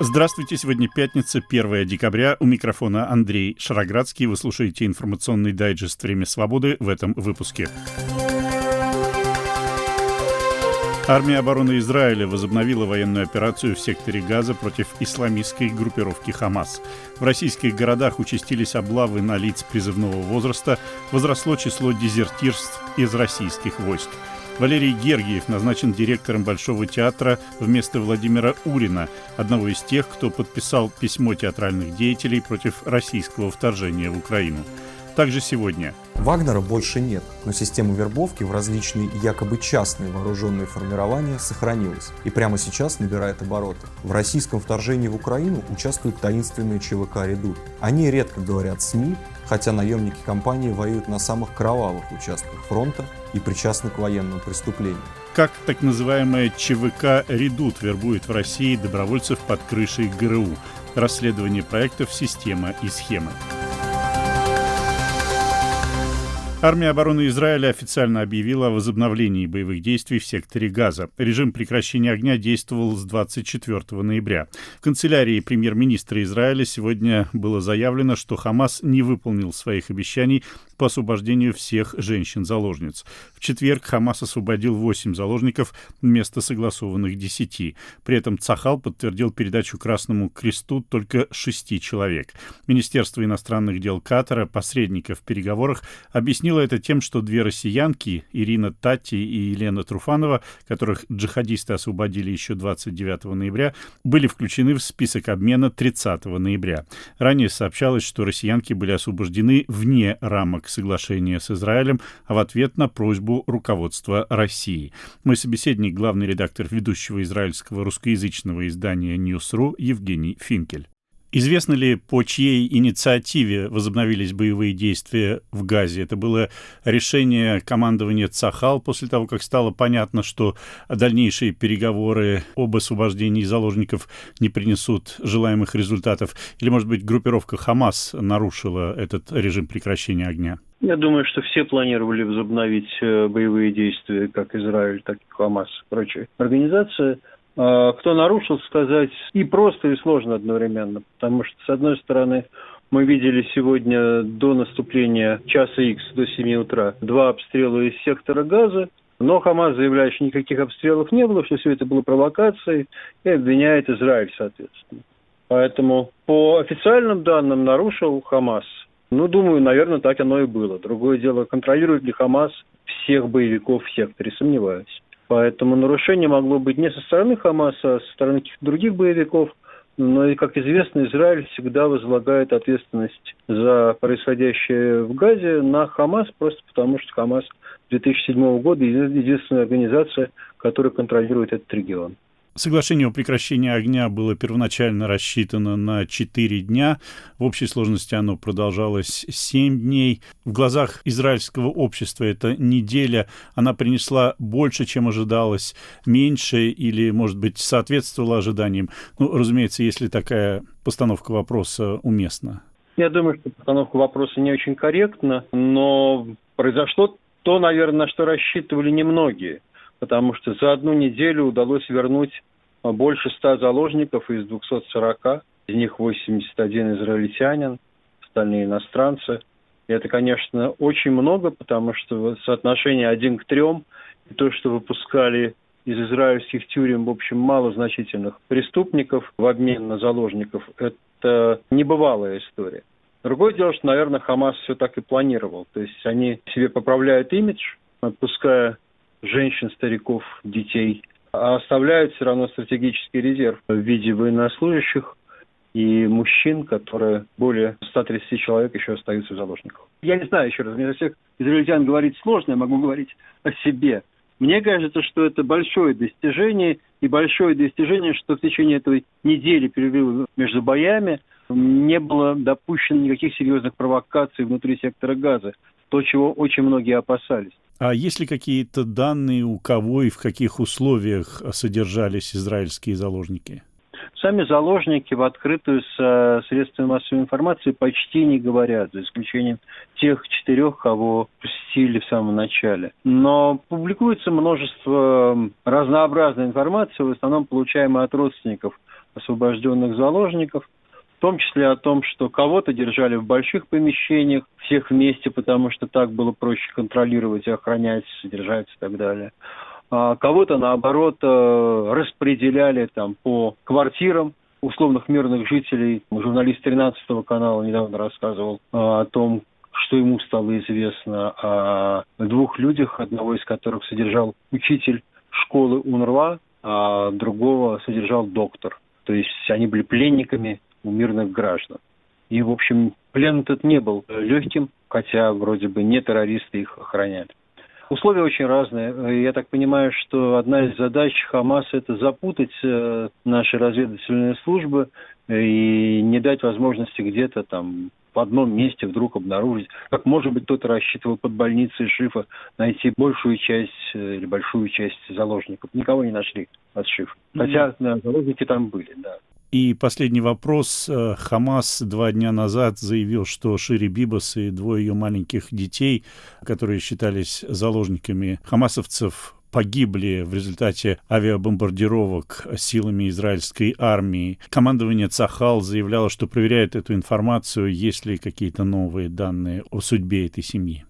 Здравствуйте, сегодня пятница, 1 декабря. У микрофона Андрей Шароградский. Вы слушаете информационный дайджест «Время свободы» в этом выпуске. Армия обороны Израиля возобновила военную операцию в секторе Газа против исламистской группировки «Хамас». В российских городах участились облавы на лиц призывного возраста, возросло число дезертирств из российских войск. Валерий Гергиев назначен директором Большого театра вместо Владимира Урина, одного из тех, кто подписал письмо театральных деятелей против российского вторжения в Украину. Также сегодня. Вагнера больше нет, но система вербовки в различные якобы частные вооруженные формирования сохранилась и прямо сейчас набирает обороты. В российском вторжении в Украину участвуют таинственные ЧВК «Редут». Они редко говорят СМИ, хотя наемники компании воюют на самых кровавых участках фронта и причастны к военным преступлениям. Как так называемая ЧВК «Редут» вербует в России добровольцев под крышей ГРУ. Расследование проектов «Система и схемы». Армия обороны Израиля официально объявила о возобновлении боевых действий в секторе Газа. Режим прекращения огня действовал с 24 ноября. В канцелярии премьер-министра Израиля сегодня было заявлено, что Хамас не выполнил своих обещаний по освобождению всех женщин-заложниц. В четверг Хамас освободил 8 заложников вместо согласованных 10. При этом Цахал подтвердил передачу Красному Кресту только 6 человек. Министерство иностранных дел Катара, посредника в переговорах, объяснило это тем, что 2 россиянки, Ирина Татти и Елена Труфанова, которых джихадисты освободили еще 29 ноября, были включены в список обмена 30 ноября. Ранее сообщалось, что россиянки были освобождены вне рамок соглашения с Израилем, а в ответ на просьбу руководства России. Мой собеседник, главный редактор ведущего израильского русскоязычного издания News.ru Евгений Финкель. Известно ли, по чьей инициативе возобновились боевые действия в Газе? Это было решение командования Цахал после того, как стало понятно, что дальнейшие переговоры об освобождении заложников не принесут желаемых результатов? Или, может быть, группировка Хамас нарушила этот режим прекращения огня? Я думаю, что все планировали возобновить боевые действия, как Израиль, так и Хамас и прочие организации. Кто нарушил, сказать и просто, и сложно одновременно. Потому что, с одной стороны, мы видели сегодня до наступления часа Х до 7 утра 2 обстрела из сектора Газа, но Хамас заявляет, что никаких обстрелов не было, что все это было провокацией, и обвиняет Израиль, соответственно. Поэтому по официальным данным нарушил Хамас. Думаю, наверное, так оно и было. Другое дело, контролирует ли Хамас всех боевиков в секторе, сомневаюсь. Поэтому нарушение могло быть не со стороны Хамаса, а со стороны каких-то других боевиков. Но, и, как известно, Израиль всегда возлагает ответственность за происходящее в Газе на Хамас, просто потому что Хамас 2007 года единственная организация, которая контролирует этот регион. Соглашение о прекращении огня было первоначально рассчитано на 4 дня. В общей сложности оно продолжалось 7 дней. В глазах израильского общества эта неделя, она принесла больше, чем ожидалось, меньше или, может быть, соответствовала ожиданиям. Разумеется, если такая постановка вопроса уместна. Я думаю, что постановка вопроса не очень корректна, но произошло то, наверное, на что рассчитывали немногие. Потому что за одну неделю удалось вернуть больше 100 заложников из 240, из них 81 израильтянин, остальные иностранцы. И это, конечно, очень много, потому что соотношение 1 к 3, и то, что выпускали из израильских тюрем, в общем, малозначительных преступников в обмен на заложников, это небывалая история. Другое дело, что, наверное, Хамас все так и планировал. То есть они себе поправляют имидж, отпуская женщин, стариков, детей, а оставляют все равно стратегический резерв в виде военнослужащих и мужчин, которые более 130 человек еще остаются в заложниках. Я не знаю, еще раз, мне за всех израильтян говорить сложно, я могу говорить о себе. Мне кажется, что это большое достижение, что в течение этой недели перерыва между боями не было допущено никаких серьезных провокаций внутри сектора Газа, то, чего очень многие опасались. А есть ли какие-то данные, у кого и в каких условиях содержались израильские заложники? Сами заложники в открытую с средствами массовой информации почти не говорят, за исключением тех 4, кого пустили в самом начале. Но публикуется множество разнообразной информации, в основном получаемой от родственников освобожденных заложников, в том числе о том, что кого-то держали в больших помещениях, всех вместе, потому что так было проще контролировать и охранять, содержать и так далее. А кого-то, наоборот, распределяли там по квартирам условных мирных жителей. Журналист 13-го канала недавно рассказывал о том, что ему стало известно о двух людях, одного из которых содержал учитель школы УНРВА, а другого содержал доктор. То есть они были пленниками у мирных граждан. И, в общем, плен этот не был легким, хотя вроде бы не террористы их охраняли. Условия очень разные. Я так понимаю, что одна из задач Хамаса – это запутать наши разведывательные службы и не дать возможности где-то там в одном месте вдруг обнаружить, как, может быть, кто-то рассчитывал под больницей Шифа найти большую часть или большую часть заложников. Никого не нашли от Шифа. Хотя заложники там были, да. И последний вопрос. Хамас 2 дня назад заявил, что Шири Бибас и 2 ее маленьких детей, которые считались заложниками хамасовцев, погибли в результате авиабомбардировок силами израильской армии. Командование Цахал заявляло, что проверяет эту информацию, есть ли какие-то новые данные о судьбе этой семьи.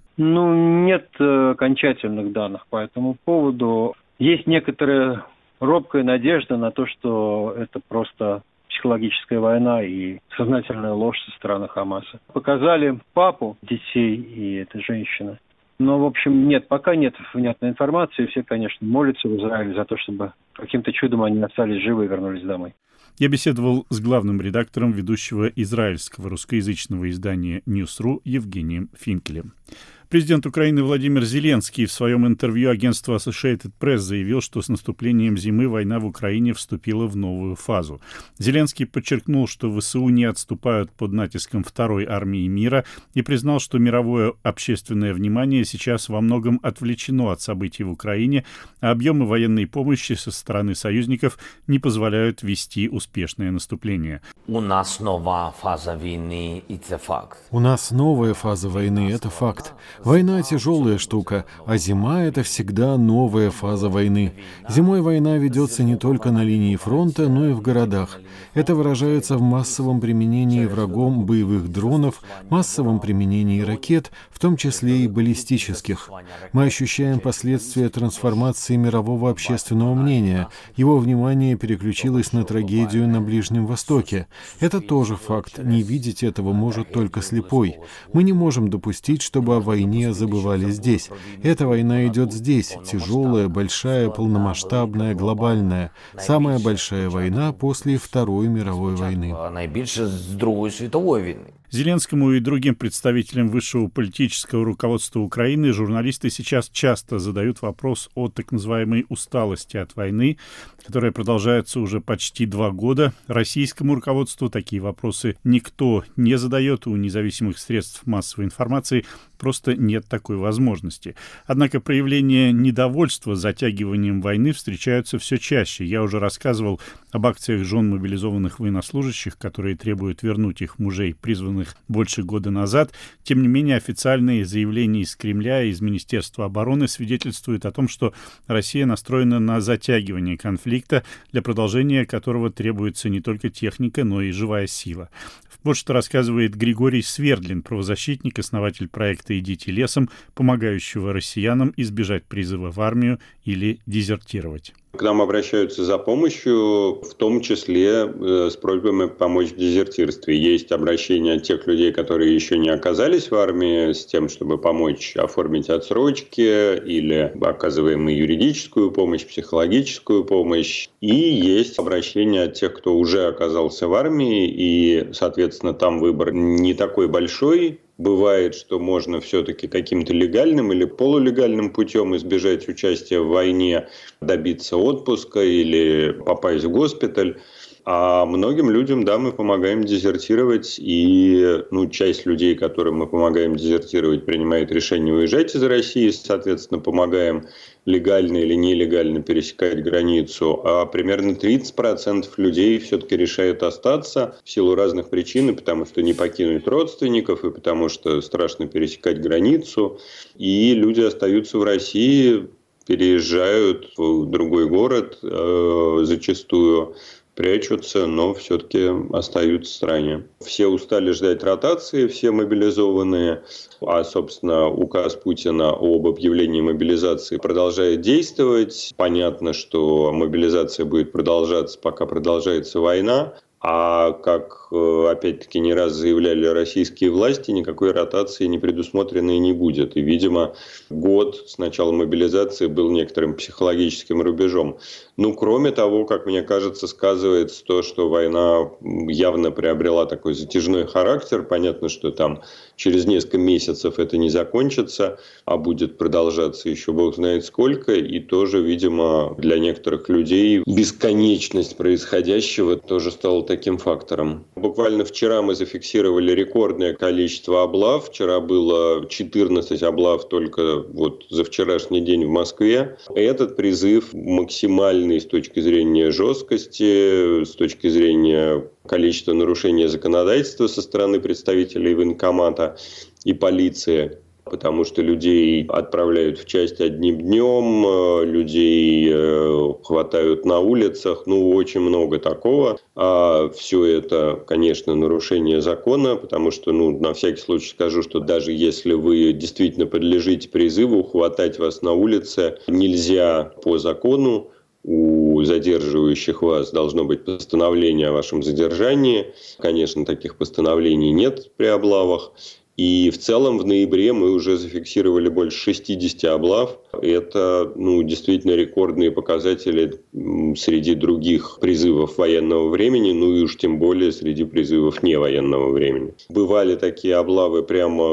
Нет окончательных данных по этому поводу. Есть некоторая робкая надежда на то, что это просто психологическая война и сознательная ложь со стороны Хамаса. Показали папу детей и этой женщины. Но, в общем, пока нет внятной информации. Все, конечно, молятся в Израиле за то, чтобы каким-то чудом они остались живы и вернулись домой. Я беседовал с главным редактором ведущего израильского русскоязычного издания «Ньюс.ру» Евгением Финкелем. Президент Украины Владимир Зеленский в своем интервью агентству Associated Press заявил, что с наступлением зимы война в Украине вступила в новую фазу. Зеленский подчеркнул, что ВСУ не отступают под натиском второй армии мира и признал, что мировое общественное внимание сейчас во многом отвлечено от событий в Украине, а объемы военной помощи со стороны союзников не позволяют вести успешное наступление. У нас новая фаза войны, это факт. У нас новая фаза войны, это факт. Война – тяжелая штука, а зима – это всегда новая фаза войны. Зимой война ведется не только на линии фронта, но и в городах. Это выражается в массовом применении врагом боевых дронов, массовом применении ракет, в том числе и баллистических. Мы ощущаем последствия трансформации мирового общественного мнения. Его внимание переключилось на трагедию на Ближнем Востоке. Это тоже факт. Не видеть этого может только слепой. Мы не можем допустить, чтобы о войне забывали здесь. Эта война идет здесь. Тяжелая, большая, полномасштабная, глобальная. Самая большая война после Второй мировой войны. Найбільше з Другої світової війни. Зеленскому и другим представителям высшего политического руководства Украины журналисты сейчас часто задают вопрос о так называемой усталости от войны, которая продолжается уже почти 2 года. Российскому руководству такие вопросы никто не задает, у независимых средств массовой информации просто нет такой возможности. Однако проявления недовольства затягиванием войны встречаются все чаще. Я уже рассказывал об акциях жен мобилизованных военнослужащих, которые требуют вернуть их мужей, призванных больше года назад. Тем не менее, официальные заявления из Кремля и из Министерства обороны свидетельствуют о том, что Россия настроена на затягивание конфликта, для продолжения которого требуется не только техника, но и живая сила. Вот что рассказывает Григорий Свердлин, правозащитник, основатель проекта «Идите лесом», помогающего россиянам избежать призыва в армию или дезертировать. К нам обращаются за помощью, в том числе с просьбами помочь в дезертирстве. Есть обращения от тех людей, которые еще не оказались в армии, с тем, чтобы помочь оформить отсрочки или оказываем и юридическую помощь, психологическую помощь. И есть обращения от тех, кто уже оказался в армии, и, соответственно, там выбор не такой большой. Бывает, что можно все-таки каким-то легальным или полулегальным путем избежать участия в войне, добиться отпуска или попасть в госпиталь. А многим людям, да, мы помогаем дезертировать, и часть людей, которым мы помогаем дезертировать, принимает решение уезжать из России, соответственно, помогаем легально или нелегально пересекать границу, а примерно 30% людей все-таки решают остаться в силу разных причин, и потому что не покинуть родственников, и потому что страшно пересекать границу, и люди остаются в России, переезжают в другой город зачастую, прячутся, но все-таки остаются в стране. Все устали ждать ротации, все мобилизованные, а, собственно, указ Путина об объявлении мобилизации продолжает действовать. Понятно, что мобилизация будет продолжаться, пока продолжается война. А как, опять-таки, не раз заявляли российские власти, никакой ротации не предусмотрено и не будет. И, видимо, год с начала мобилизации был некоторым психологическим рубежом. Ну, кроме того, как мне кажется, сказывается то, что война явно приобрела такой затяжной характер. Понятно, что там через несколько месяцев это не закончится, а будет продолжаться еще бог знает сколько. И тоже, видимо, для некоторых людей бесконечность происходящего тоже стала таким фактором. Буквально вчера мы зафиксировали рекордное количество облав. Вчера было 14 облав только вот за вчерашний день в Москве. Этот призыв максимальный с точки зрения жесткости, с точки зрения количества нарушений законодательства со стороны представителей военкомата и полиции. Потому что людей отправляют в часть одним днем, людей хватают на улицах, очень много такого. А все это, конечно, нарушение закона, потому что, на всякий случай скажу, что даже если вы действительно подлежите призыву, хватать вас на улице нельзя по закону. У задерживающих вас должно быть постановление о вашем задержании. Конечно, таких постановлений нет при облавах. И в целом в ноябре мы уже зафиксировали больше 60 облав. Это действительно рекордные показатели среди других призывов военного времени, и уж тем более среди призывов невоенного времени. Бывали такие облавы прямо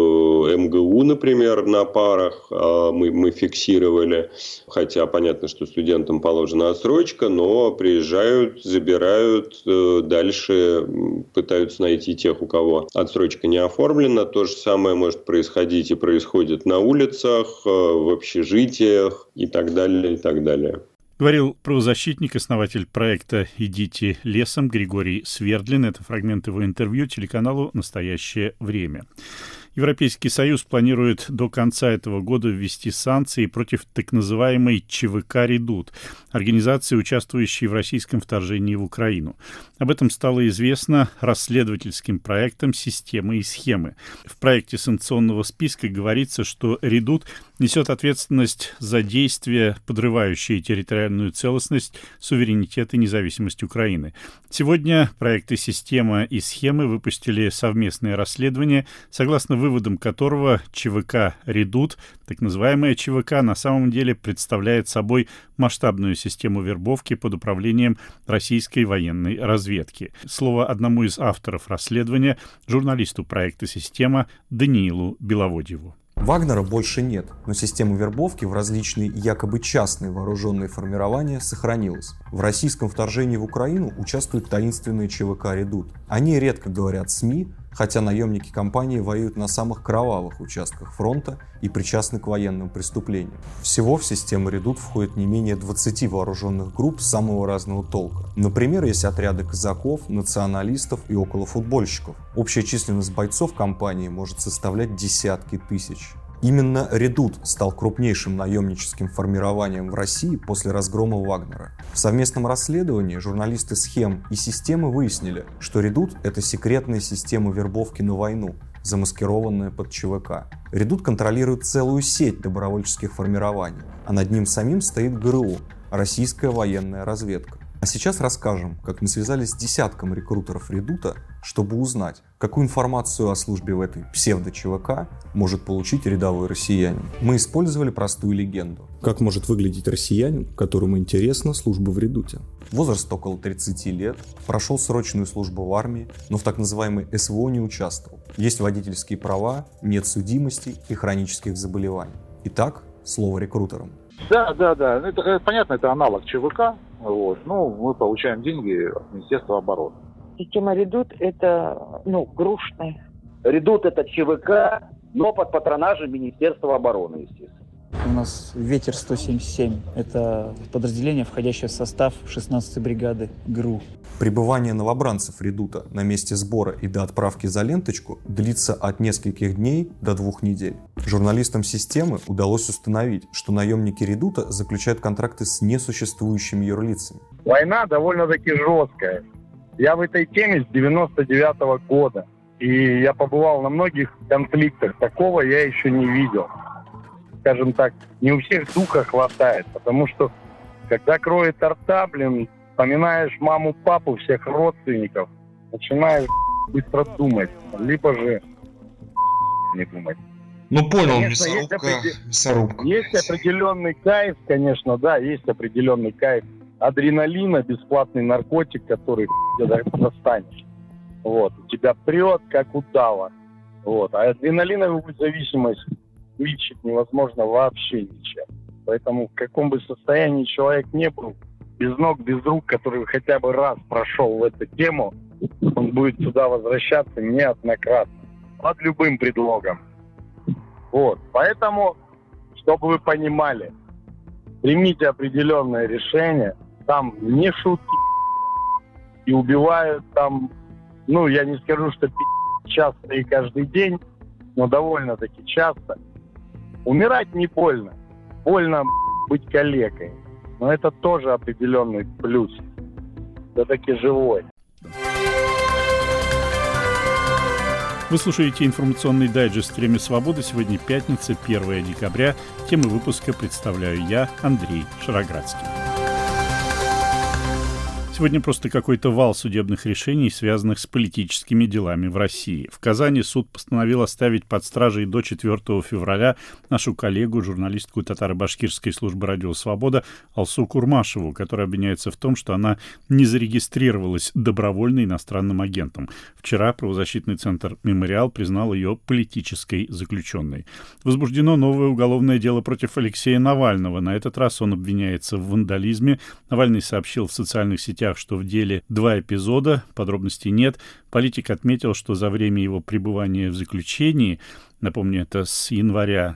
в МГУ, например, на парах мы фиксировали. Хотя понятно, что студентам положена отсрочка, но приезжают, забирают, дальше пытаются найти тех, у кого отсрочка не оформлена. То же самое может происходить и происходит на улицах, в общежитиях и так далее, и так далее. Говорил правозащитник, основатель проекта «Идите лесом» Григорий Свердлин. Это фрагмент его интервью телеканалу «Настоящее время». Европейский Союз планирует до конца этого года ввести санкции против так называемой ЧВК «Редут», организации, участвующей в российском вторжении в Украину. Об этом стало известно расследовательским проектом «Системы и схемы». В проекте санкционного списка говорится, что «Редут» несет ответственность за действия, подрывающие территориальную целостность, суверенитет и независимость Украины. Сегодня проекты «Система» и «Схемы» выпустили совместное расследование, согласно выводам которого ЧВК «Редут», так называемая ЧВК, на самом деле представляет собой масштабную систему вербовки под управлением российской военной разведки. Слово одному из авторов расследования, журналисту проекта «Система» Даниилу Беловодьеву. Вагнера больше нет, но система вербовки в различные якобы частные вооруженные формирования сохранилась. В российском вторжении в Украину участвуют таинственные ЧВК «Редут». О ней редко говорят СМИ, хотя наемники компании воюют на самых кровавых участках фронта и причастны к военным преступлениям. Всего в систему «Редут» входит не менее 20 вооруженных групп самого разного толка. Например, есть отряды казаков, националистов и околофутбольщиков. Общая численность бойцов компании может составлять десятки тысяч. Именно «Редут» стал крупнейшим наемническим формированием в России после разгрома Вагнера. В совместном расследовании журналисты «Схем» и «Системы» выяснили, что «Редут» — это секретная система вербовки на войну, замаскированная под ЧВК. «Редут» контролирует целую сеть добровольческих формирований, а над ним самим стоит ГРУ — российская военная разведка. А сейчас расскажем, как мы связались с десятком рекрутеров «Редута», чтобы узнать, какую информацию о службе в этой псевдо-ЧВК может получить рядовой россиянин. Мы использовали простую легенду. Как может выглядеть россиянин, которому интересна служба в «Редуте»? Возраст около 30 лет, прошел срочную службу в армии, но в так называемой СВО не участвовал. Есть водительские права, нет судимостей и хронических заболеваний. Итак, слово рекрутерам. Да. Это понятно, это аналог ЧВК. Мы получаем деньги от Министерства обороны. Система «Редут» — это, грушная. «Редут» — это ЧВК, но под патронажем Министерства обороны, естественно. У нас «Ветер-177» — это подразделение, входящее в состав 16-й бригады ГРУ. Пребывание новобранцев «Редута» на месте сбора и до отправки за ленточку длится от нескольких дней до 2 недель. Журналистам «Системы» удалось установить, что наемники «Редута» заключают контракты с несуществующими юрлицами. Война довольно-таки жесткая. Я в этой теме с 99-го года. И я побывал на многих конфликтах. Такого я еще не видел. Скажем так, не у всех духа хватает. Потому что, когда кроет рта, вспоминаешь маму, папу, всех родственников, начинаешь быстро думать. Либо же не думать. Ну, понял, конечно, мясорубка. Есть определенный кайф, конечно, да, есть определенный кайф. Адреналина, бесплатный наркотик, который где-то достанешь. Вот. Тебя прет, как удава. Вот. А адреналиновую зависимость лечить невозможно вообще ничем. Поэтому в каком бы состоянии человек не был, без ног, без рук, который хотя бы раз прошел в эту тему, он будет сюда возвращаться неоднократно. Под любым предлогом. Вот. Поэтому, чтобы вы понимали, примите определенное решение. Там не шутки и убивают там, ну, я не скажу, что часто и каждый день, но довольно-таки часто. Умирать не больно. Больно быть калекой. Но это тоже определенный плюс. Все-таки живой. Вы слушаете информационный дайджест «Время свободы». Сегодня пятница, 1 декабря. Темы выпуска представляю я, Андрей Шароградский. Сегодня просто какой-то вал судебных решений, связанных с политическими делами в России. В Казани суд постановил оставить под стражей до 4 февраля нашу коллегу, журналистку татаро-башкирской службы «Радио Свобода» Алсу Курмашеву, которая обвиняется в том, что она не зарегистрировалась добровольно иностранным агентом. Вчера правозащитный центр «Мемориал» признал ее политической заключенной. Возбуждено новое уголовное дело против Алексея Навального. На этот раз он обвиняется в вандализме. Навальный сообщил в социальных сетях, что в деле 2 эпизода, подробностей нет. Политик отметил, что за время его пребывания в заключении, напомню, это с января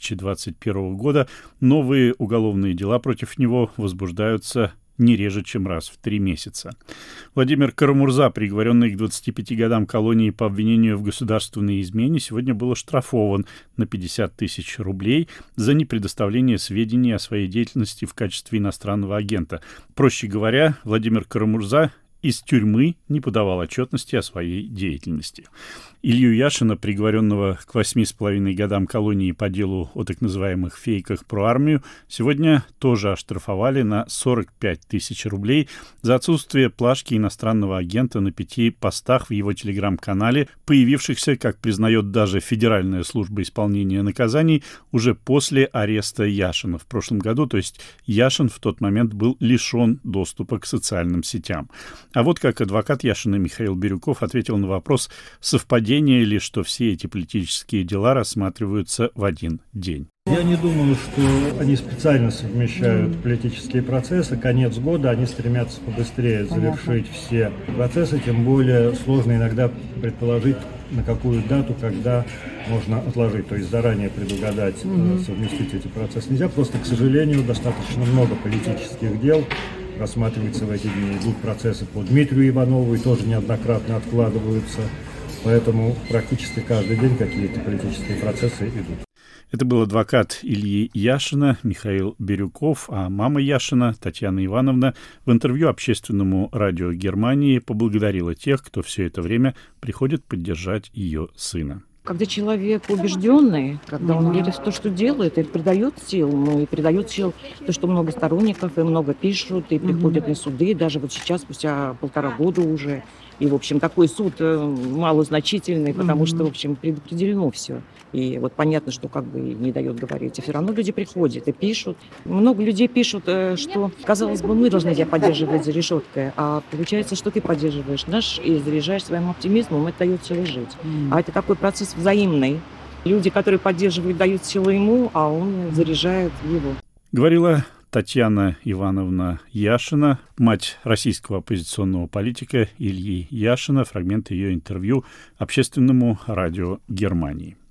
2021 года, новые уголовные дела против него возбуждаются не реже, чем раз в 3 месяца. Владимир Карамурза, приговоренный к 25 годам колонии по обвинению в государственной измене, сегодня был оштрафован на 50 тысяч рублей за непредоставление сведений о своей деятельности в качестве иностранного агента. Проще говоря, Владимир Карамурза из тюрьмы не подавал отчетности о своей деятельности. Илью Яшина, приговоренного к 8,5 годам колонии по делу о так называемых фейках про армию, сегодня тоже оштрафовали на 45 тысяч рублей за отсутствие плашки иностранного агента на 5 постах в его телеграм-канале, появившихся, как признает даже Федеральная служба исполнения наказаний, уже после ареста Яшина в прошлом году, то есть Яшин в тот момент был лишен доступа к социальным сетям. А вот как адвокат Яшина Михаил Бирюков ответил на вопрос, совпадение ли, что все эти политические дела рассматриваются в один день. Я не думаю, что они специально совмещают политические процессы. Конец года, они стремятся побыстрее завершить все процессы, тем более сложно иногда предположить, на какую дату, когда можно отложить, то есть заранее предугадать, совместить эти процессы нельзя. Просто, к сожалению, достаточно много политических дел рассматривается в эти дни. Идут процессы по Дмитрию Иванову и тоже неоднократно откладываются. Поэтому практически каждый день какие-то политические процессы идут. Это был адвокат Ильи Яшина Михаил Бирюков, а мама Яшина Татьяна Ивановна в интервью общественному радио Германии поблагодарила тех, кто все это время приходит поддержать ее сына. Когда человек убежденный, когда он верит в то, что делает, и придает сил, и придает сил то, что много сторонников, и много пишут, и приходят на суды, даже вот сейчас, спустя 1,5 года уже. И, в общем, такой суд малозначительный, потому что, в общем, предопределено все. И вот понятно, что как бы не дает говорить. И все равно люди приходят и пишут. Много людей пишут, что, казалось бы, мы должны тебя поддерживать за решеткой, а получается, что ты поддерживаешь наш и заряжаешь своим оптимизмом, это дает силы жить. А это такой процесс взаимный. Люди, которые поддерживают, дают силы ему, а он заряжает его. Говорила Татьяна Ивановна Яшина, мать российского оппозиционного политика Ильи Яшина, фрагмент ее интервью общественному радио Германии.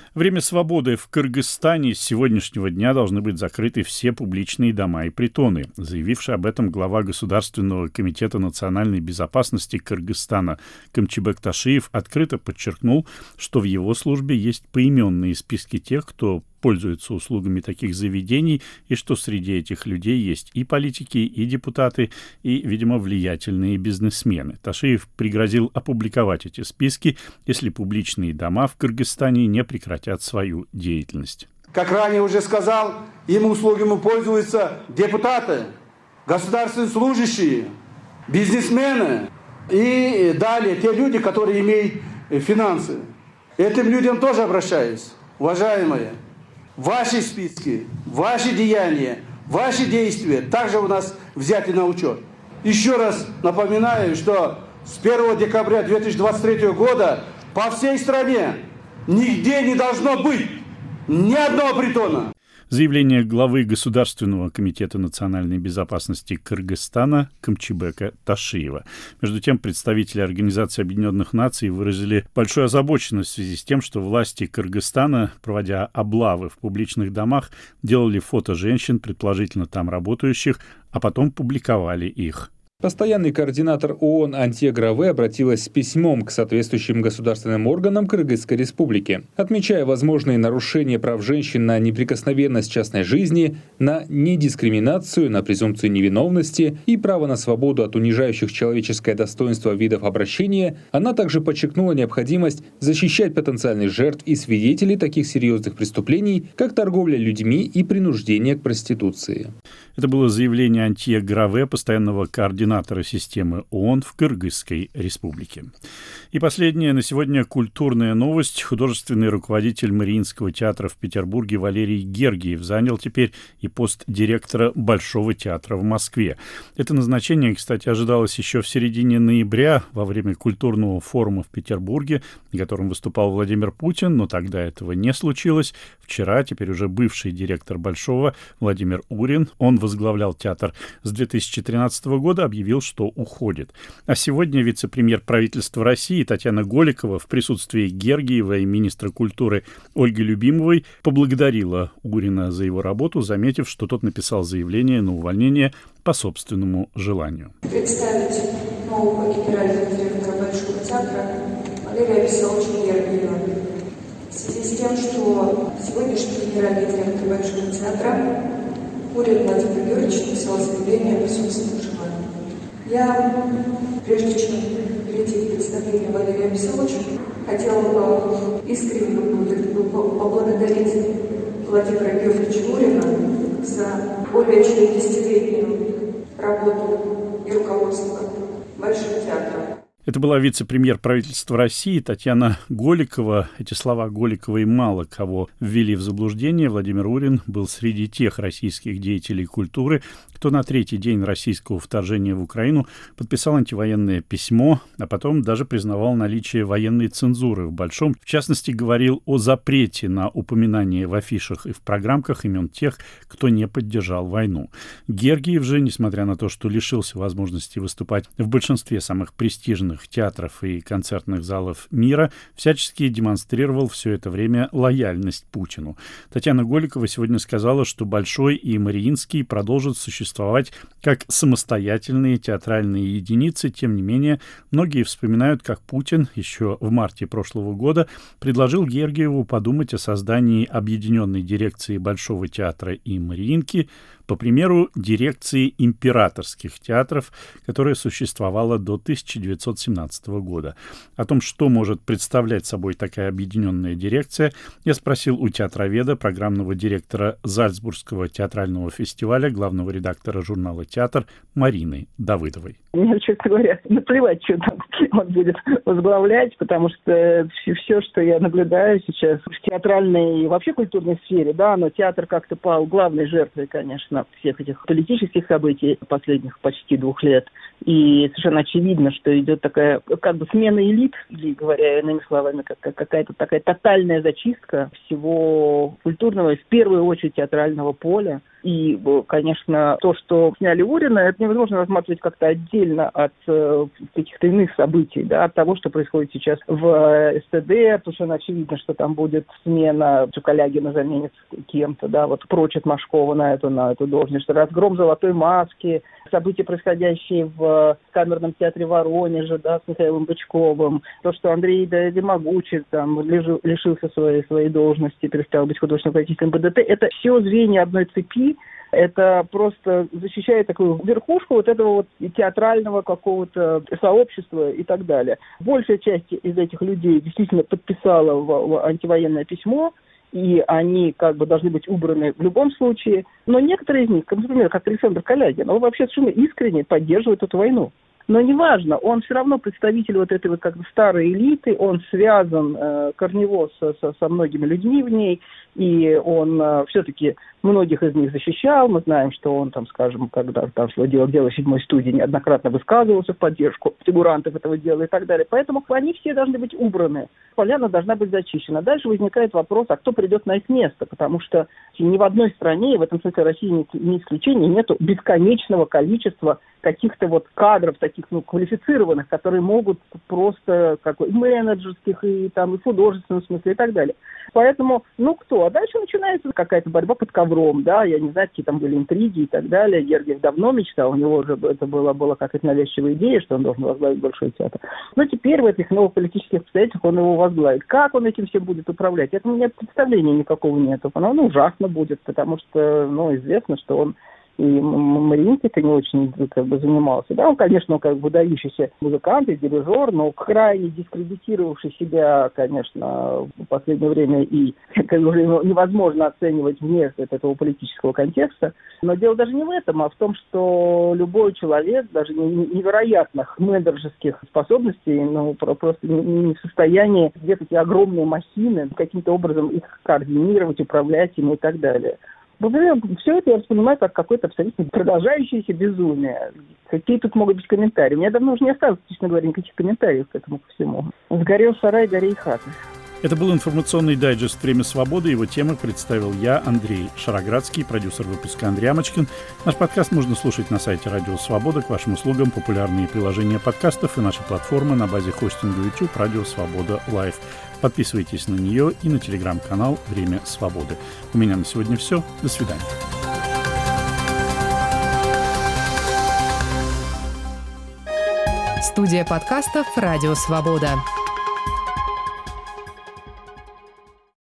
Время свободы. В Кыргызстане с сегодняшнего дня должны быть закрыты все публичные дома и притоны. Заявивший об этом глава Государственного комитета национальной безопасности Кыргызстана Камчибек Ташиев открыто подчеркнул, что в его службе есть поименные списки тех, кто пользуются услугами таких заведений, и что среди этих людей есть и политики, и депутаты, и, видимо, влиятельные бизнесмены. Ташиев пригрозил опубликовать эти списки, если публичные дома в Кыргызстане не прекратят свою деятельность. Как ранее уже сказал, им услугами пользуются депутаты, государственные служащие, бизнесмены и далее те люди, которые имеют финансы. Этим людям тоже обращаюсь, уважаемые. Ваши списки, ваши деяния, ваши действия также у нас взяты на учет. Еще раз напоминаю, что с 1 декабря 2023 года по всей стране нигде не должно быть ни одного притона. Заявление главы Государственного комитета национальной безопасности Кыргызстана Камчибека Ташиева. Между тем, представители Организации Объединенных Наций выразили большую озабоченность в связи с тем, что власти Кыргызстана, проводя облавы в публичных домах, делали фото женщин, предположительно там работающих, а потом публиковали их. Постоянный координатор ООН Антье Граве обратилась с письмом к соответствующим государственным органам Кыргызской Республики, отмечая возможные нарушения прав женщин на неприкосновенность частной жизни, на недискриминацию, на презумпцию невиновности и право на свободу от унижающих человеческое достоинство видов обращения. Она также подчеркнула необходимость защищать потенциальных жертв и свидетелей таких серьезных преступлений, как торговля людьми и принуждение к проституции. Это было заявление Антье Граве, постоянного координатора системы ООН в Кыргызской Республике. И последняя на сегодня культурная новость. Художественный руководитель Мариинского театра в Петербурге Валерий Гергиев занял теперь и пост директора Большого театра в Москве. Это назначение, кстати, ожидалось еще в середине ноября во время культурного форума в Петербурге, на котором выступал Владимир Путин, но тогда этого не случилось. Вчера, теперь уже бывший директор Большого Владимир Урин, он возглавлял театр с 2013 года, объявил, что уходит. А сегодня вице-премьер правительства России Татьяна Голикова в присутствии Гергиева и министра культуры Ольги Любимовой поблагодарила Урина за его работу, заметив, что тот написал заявление на увольнение по собственному желанию. Представить нового генерального директора Большого театра Валерия Вячеславовича Гергиева. В связи с тем, что сегодняшний генеральный директор Большого театра Урин Владимир Георгиевич написал заявление по собственному желанию. Я, прежде чем перейти к представлению Валерия Вячеславовича, хотела искренне поблагодарить Владимира Георгиевича Урина за более чем 10-летнюю работу и руководство Большим театром. Это была вице-премьер правительства России Татьяна Голикова. Эти слова Голиковой мало кого ввели в заблуждение. Владимир Урин был среди тех российских деятелей культуры, кто на третий день российского вторжения в Украину подписал антивоенное письмо, а потом даже признавал наличие военной цензуры в Большом. В частности, говорил о запрете на упоминание в афишах и в программках имен тех, кто не поддержал войну. Гергиев же, несмотря на то, что лишился возможности выступать в большинстве самых престижных театров и концертных залов мира, всячески демонстрировал все это время лояльность Путину. Татьяна Голикова сегодня сказала, что Большой и Мариинский продолжат существовать как самостоятельные театральные единицы. Тем не менее, многие вспоминают, как Путин еще в марте прошлого года предложил Гергиеву подумать о создании объединенной дирекции Большого театра и Мариинки, по примеру дирекции императорских театров, которая существовала до 1917 года. О том, что может представлять собой такая объединенная дирекция, я спросил у театроведа, программного директора Зальцбургского театрального фестиваля, главного редактора журнала «Театр» Марины Давыдовой. Мне, честно говоря, наплевать, что там он будет возглавлять, потому что все, что я наблюдаю сейчас в театральной и вообще культурной сфере, да, но театр как-то пал главной жертвой, конечно, фона всех этих политических событий последних почти 2 лет. И совершенно очевидно, что идет такая как бы смена элит, или, говоря иными словами, какая-то такая тотальная зачистка всего культурного, в первую очередь театрального поля. И, конечно, то, что сняли Урина, это невозможно рассматривать как-то отдельно от каких-то иных событий, да, от того, что происходит сейчас в СТД, потому что очевидно, что там будет смена, что Калягина заменит кем-то, да, вот прочит Машкова на эту должность, разгром «Золотой маски», события, происходящие в камерном театре Воронежа, да, с Михаилом Бычковым, то, что Андрей Демогучий там лишился своей должности, перестал быть художественным руководителем БДТ, это все звенья одной цепи. Это просто защищает такую верхушку вот этого вот театрального какого-то сообщества и так далее. Большая часть из этих людей действительно подписала в антивоенное письмо, и они как бы должны быть убраны в любом случае. Но некоторые из них, например, как Александр Калягин, он вообще совершенно искренне поддерживает эту войну. Но неважно, он все равно представитель вот этой вот как бы старой элиты, он связан корнево со многими людьми в ней, и он все-таки многих из них защищал. Мы знаем, что он там, скажем, когда там шло дело 7-й студии, неоднократно высказывался в поддержку фигурантов этого дела и так далее. Поэтому они все должны быть убраны. Поляна должна быть зачищена. Дальше возникает вопрос, а кто придет на их место? Потому что ни в одной стране, и в этом смысле России не исключение, нету бесконечного количества каких-то вот кадров таких, квалифицированных, которые могут просто и менеджерских, и там, и в художественном смысле, и так далее. Поэтому, кто? А дальше начинается какая-то борьба под ковром, да, я не знаю, какие там были интриги и так далее. Гергиев давно мечтал, у него уже это была какая-то навязчивая идея, что он должен возглавить Большой театр. Но теперь в этих новых политических обстоятельствах он его возглавит. Как он этим всем будет управлять? Это у меня представления никакого нету. Оно ужасно будет, потому что, известно, что он и Мариинский-то не очень занимался. Да, он, конечно, выдающийся музыкант и дирижер, но крайне дискредитировавший себя, конечно, в последнее время, и уже невозможно оценивать вне этого политического контекста. Но дело даже не в этом, а в том, что любой человек, даже невероятных менеджерских способностей, просто не в состоянии где-то эти огромные махины каким-то образом их координировать, управлять ими и так далее. Все это я воспринимаю как какое-то абсолютно продолжающееся безумие. Какие тут могут быть комментарии? У меня давно уже не осталось, честно говоря, никаких комментариев к этому ко всему. Сгорел сарай, гори и хата. Это был информационный дайджест «Время свободы». Его темы представил я, Андрей Шароградский, продюсер выпуска Андрей Амочкин. Наш подкаст можно слушать на сайте Радио Свобода. К вашим услугам популярные приложения подкастов и наши платформы на базе хостинга YouTube Радио Свобода Лайв. Подписывайтесь на нее и на телеграм-канал «Время свободы». У меня на сегодня все. До свидания. Студия подкастов «Радио Свобода».